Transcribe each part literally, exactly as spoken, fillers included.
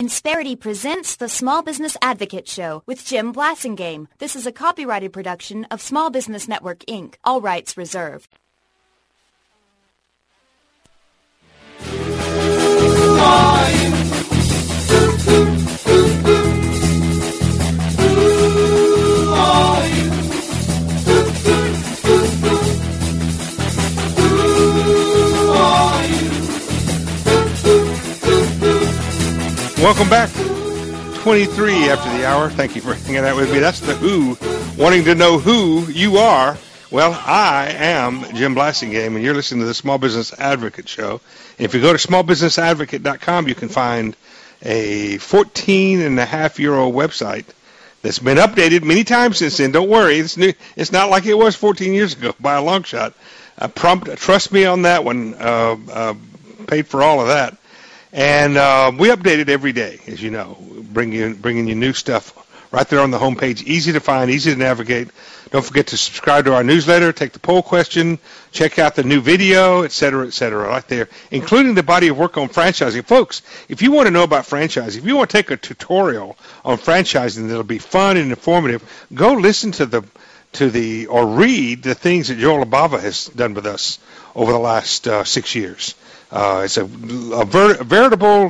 Insperity presents the Small Business Advocate Show with Jim Blasingame. This is a copyrighted production of Small Business Network, Incorporated. All rights reserved. Welcome back. twenty-three after the hour. Thank you for hanging out with me. That's the Who, wanting to know who you are. Well, I am Jim Blasingame, and you're listening to the Small Business Advocate Show. If you go to small business advocate dot com, you can find a fourteen and a half year old website that's been updated many times since then. Don't worry. It's new. It's not like it was fourteen years ago by a long shot. Uh, prompt, trust me on that one. Uh, uh, paid for all of that. And uh, we update it every day, as you know, bring you, bringing you new stuff right there on the homepage. Easy to find, easy to navigate. Don't forget to subscribe to our newsletter, take the poll question, check out the new video, et cetera, et cetera, right there, including the body of work on franchising. Folks, if you want to know about franchising, if you want to take a tutorial on franchising that'll be fun and informative, go listen to the to the or read the things that Joel Labava has done with us over the last uh, six years. Uh, it's a, a, ver- a veritable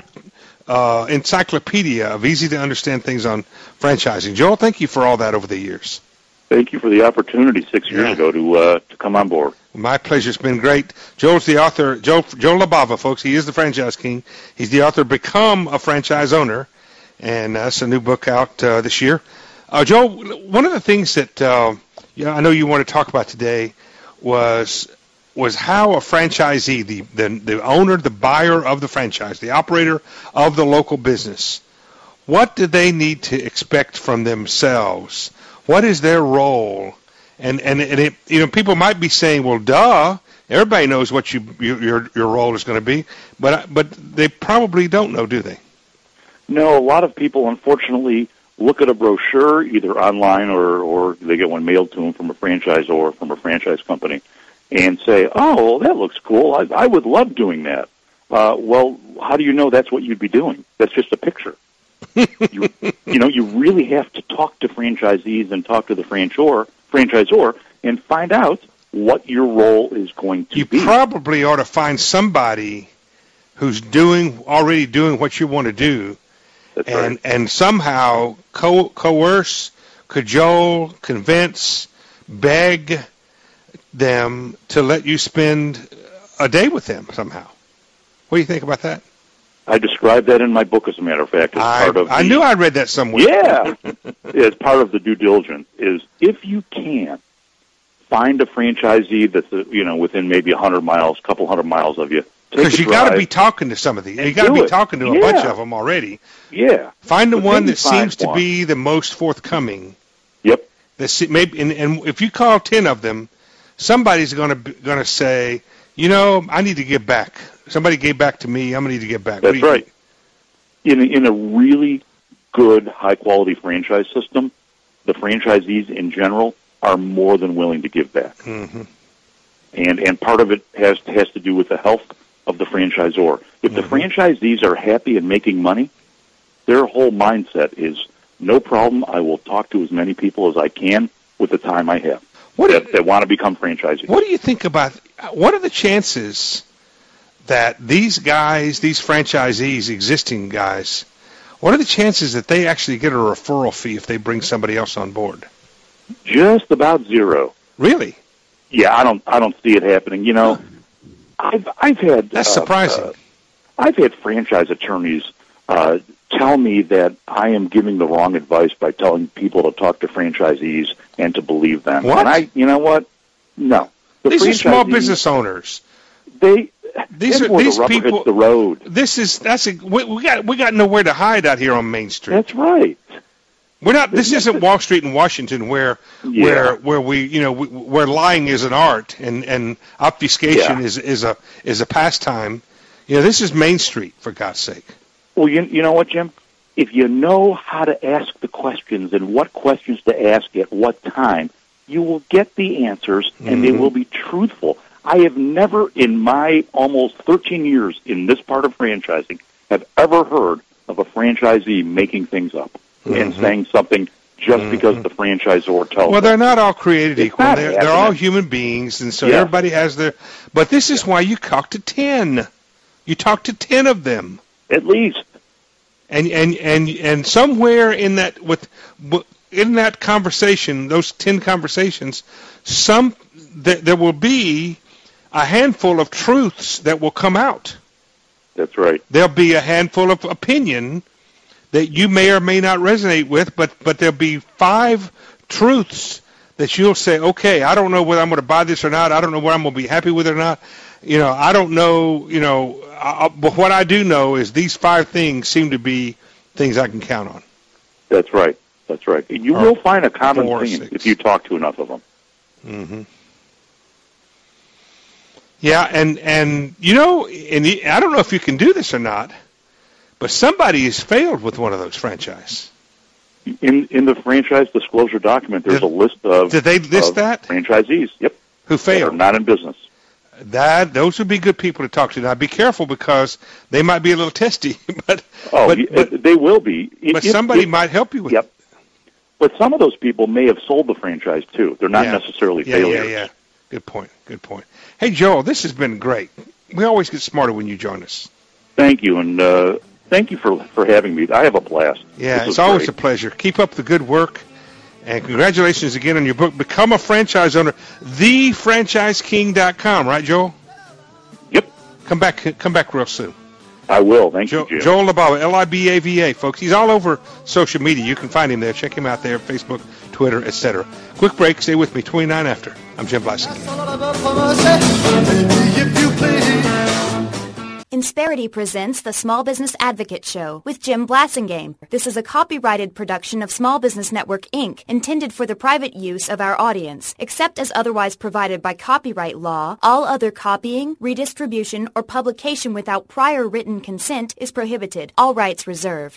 uh, encyclopedia of easy-to-understand things on franchising. Joel, thank you for all that over the years. Thank you for the opportunity six years yeah. ago to uh, to come on board. My pleasure. It's been great. Joel's the author, Joel, Joel Labava, folks. He is the franchise king. He's the author of Become a Franchise Owner, and that's a new book out uh, this year. Uh, Joel, one of the things that uh, you know, I know you want to talk about today was... was how a franchisee, the, the the owner, the buyer of the franchise, the operator of the local business, what do they need to expect from themselves? What is their role? And and, and it, you know, people might be saying, well, duh, everybody knows what you, your your role is going to be, but but they probably don't know, do they? No, a lot of people, unfortunately, look at a brochure either online or, or they get one mailed to them from a franchisor or from a franchise company, and say, oh, well, that looks cool. I, I would love doing that. Uh, well, how do you know that's what you'd be doing? That's just a picture. you, you know, you really have to talk to franchisees and talk to the franchisor, franchisor and find out what your role is going to you be. You probably ought to find somebody who's doing already doing what you want to do, that's and right. and somehow co- coerce, cajole, convince, beg them to let you spend a day with them somehow. What do you think about that? I described that in my book, as a matter of fact. As I, part of I the, knew I read that somewhere. Yeah. As part of the due diligence is if you can find a franchisee that's, you know, within maybe a hundred miles, couple hundred miles of you. Because you got to be talking to some of these. You got to be it. talking to a yeah. bunch of them already. Yeah. Find the but one that seems to one. be the most forthcoming. Yep. That maybe, and, and if you call ten of them, somebody's going to going to say, you know, I need to give back. Somebody gave back to me. I'm going to need to give back. That's right. Think? In a, in a really good, high-quality franchise system, the franchisees in general are more than willing to give back. Mm-hmm. And and part of it has has to do with the health of the franchisor. If mm-hmm. the franchisees are happy and making money, their whole mindset is, no problem, I will talk to as many people as I can with the time I have. What that, you, that want to become franchisees. What do you think about, what are the chances that these guys, these franchisees, existing guys, what are the chances that they actually get a referral fee if they bring somebody else on board? Just about zero. Really? Yeah, I don't I don't see it happening. You know, I've I've had That's uh, surprising. Uh, I've had franchise attorneys uh, tell me that I am giving the wrong advice by telling people to talk to franchisees and to believe them. What? And I, you know what? No. The these are small business owners. They these are where these the rubber people. hits the road. This is that's a, we, we got we got nowhere to hide out here on Main Street. That's right. We're not. This isn't Wall Street in Washington, where yeah. where where we you know we, where lying is an art and, and obfuscation yeah. is is a is a pastime. You know, this is Main Street, for God's sake. Well, you you know what, Jim? If you know how to ask the questions and what questions to ask at what time, you will get the answers, and mm-hmm. they will be truthful. I have never, in my almost thirteen years in this part of franchising, have ever heard of a franchisee making things up mm-hmm. and saying something just mm-hmm. because the franchisor tells Well, them. they're not all created It's equal. not They're, they're happening. all human beings, and so Yeah. everybody has their... But this is why you talk to ten. You talk to ten of them. At least. And and, and, and somewhere in that with in that conversation, those ten conversations, some th- there will be a handful of truths that will come out. That's right. There'll be a handful of opinion that you may or may not resonate with, but, but there'll be five truths that you'll say, okay, I don't know whether I'm going to buy this or not. I don't know whether I'm going to be happy with it or not. You know, I don't know, you know, I, but what I do know is these five things seem to be things I can count on. That's right. That's right. You Or will find a common four or theme six. if you talk to enough of them. Mm-hmm. Yeah, and, and you know, and I don't know if you can do this or not, but somebody has failed with one of those franchise. In in the franchise disclosure document, there's Did- a list of, did they list of that? franchisees. Yep. Who That are failed? not in business. That those would be good people to talk to. Now, be careful because they might be a little testy, but Oh, but, y- but, they will be. but If- somebody if- might help you with Yep. it. But some of those people may have sold the franchise too. They're not Yeah. necessarily Yeah, failures. yeah, yeah. Good point. Good point. Hey, Joel, this has been great. We always get smarter when you join us. Thank you, and uh, thank you for for having me. I have a blast. Yeah, This it's was always great. a pleasure. Keep up the good work, and congratulations again on your book. Become a franchise owner. the franchise king dot com, right, Joel? Yep, Come back, come back real soon. I will. Thank Jo- you, Jim. Joel Labava, L I B A V A, folks. He's all over social media. You can find him there. Check him out there, Facebook, Twitter, et cetera. Quick break. Stay with me. twenty-nine after. I'm Jim Blasingame. Insperity presents the Small Business Advocate Show with Jim Blasingame. This is a copyrighted production of Small Business Network, Incorporated, intended for the private use of our audience. Except as otherwise provided by copyright law, all other copying, redistribution, or publication without prior written consent is prohibited. All rights reserved.